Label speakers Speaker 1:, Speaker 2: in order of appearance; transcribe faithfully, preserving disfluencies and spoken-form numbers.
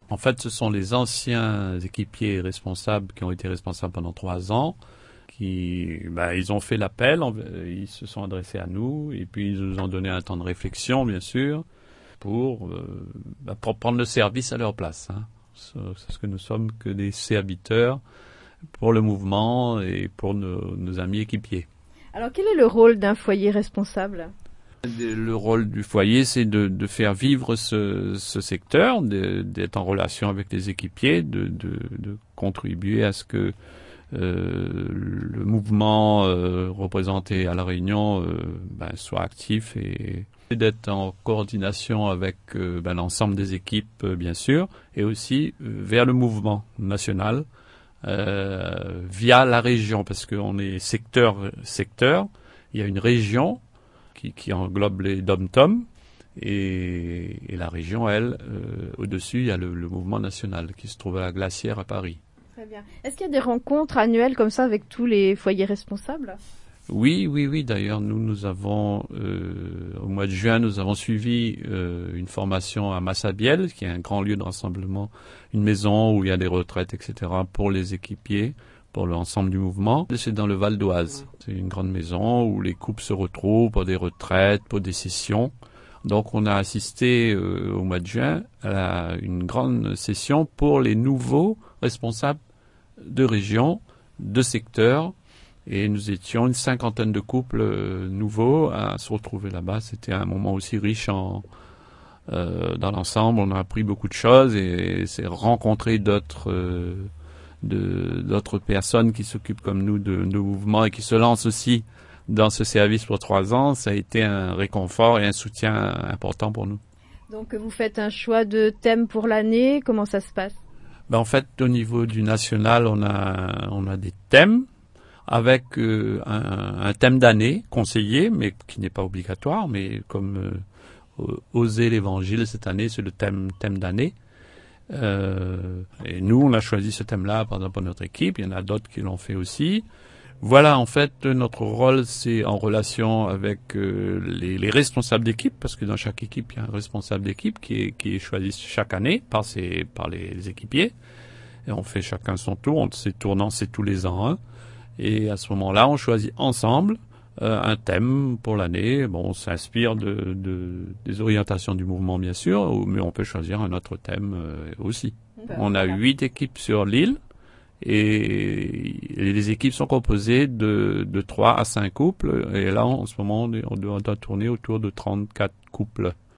Speaker 1: En fait, ce sont les anciens équipiers responsables qui ont été responsables pendant trois ans, qui, ben, ils ont fait l'appel, ils se sont adressés à nous, et puis ils nous ont donné un temps de réflexion, bien sûr, pour, euh, ben, pour prendre le service à leur place. Hein. C'est ce que nous sommes, que des serviteurs pour le mouvement et pour nos, nos amis équipiers.
Speaker 2: Alors, quel est le rôle d'un foyer responsable ?
Speaker 1: Le rôle du foyer, c'est de, de faire vivre ce, ce secteur, de, d'être en relation avec les équipiers, de, de, de contribuer à ce que euh, le mouvement euh, représenté à La Réunion euh, ben, soit actif et, et d'être en coordination avec euh, ben, l'ensemble des équipes, euh, bien sûr, et aussi euh, vers le mouvement national euh, via la région, parce qu'on est secteur secteur. Il y a une région Qui, qui englobe les dom-tom et, et la région, elle, euh, au-dessus, il y a le, le mouvement national qui se trouve à la Glacière à Paris.
Speaker 2: Très bien. Est-ce qu'il y a des rencontres annuelles comme ça avec tous les foyers responsables ?
Speaker 1: Oui, oui, oui. D'ailleurs, nous, nous avons, euh, au mois de juin, nous avons suivi euh, une formation à Massabielle, qui est un grand lieu de rassemblement, une maison où il y a des retraites, et cetera, pour les équipiers, pour l'ensemble du mouvement. C'est dans le Val d'Oise. C'est une grande maison où les couples se retrouvent pour des retraites, pour des sessions. Donc on a assisté euh, au mois de juin à la, une grande session pour les nouveaux responsables de région, de secteur. Et nous étions une cinquantaine de couples euh, nouveaux à se retrouver là-bas. C'était un moment aussi riche en, euh, dans l'ensemble. On a appris beaucoup de choses et, et c'est rencontrer d'autres... Euh, de d'autres personnes qui s'occupent comme nous de nos mouvements et qui se lancent aussi dans ce service pour trois ans, ça a été un réconfort et un soutien important pour nous.
Speaker 2: Donc vous faites un choix de thème pour l'année, comment ça se passe ?
Speaker 1: Ben, en fait, au niveau du national, on a on a des thèmes avec euh, un, un thème d'année conseillé, mais qui n'est pas obligatoire, mais comme euh, Oser l'évangile cette année, c'est le thème thème d'année. Euh, et nous, on a choisi ce thème-là, par exemple, pour notre équipe. Il y en a d'autres qui l'ont fait aussi. Voilà, en fait, notre rôle, c'est en relation avec euh, les, les responsables d'équipe, parce que dans chaque équipe, il y a un responsable d'équipe qui est, qui est choisi chaque année par, ses, par les équipiers. Et on fait chacun son tour. On, ces tournants, c'est tous les ans. Hein. Et à ce moment-là, on choisit ensemble euh, un thème pour l'année. Bon, on s'inspire de, de, des orientations du mouvement, bien sûr, mais on peut choisir un autre thème euh, aussi. Ben, on a huit équipes sur l'île et les équipes sont composées de, de trois à cinq couples. Et là, en ce moment, on doit, on doit tourner autour de trente-quatre couples.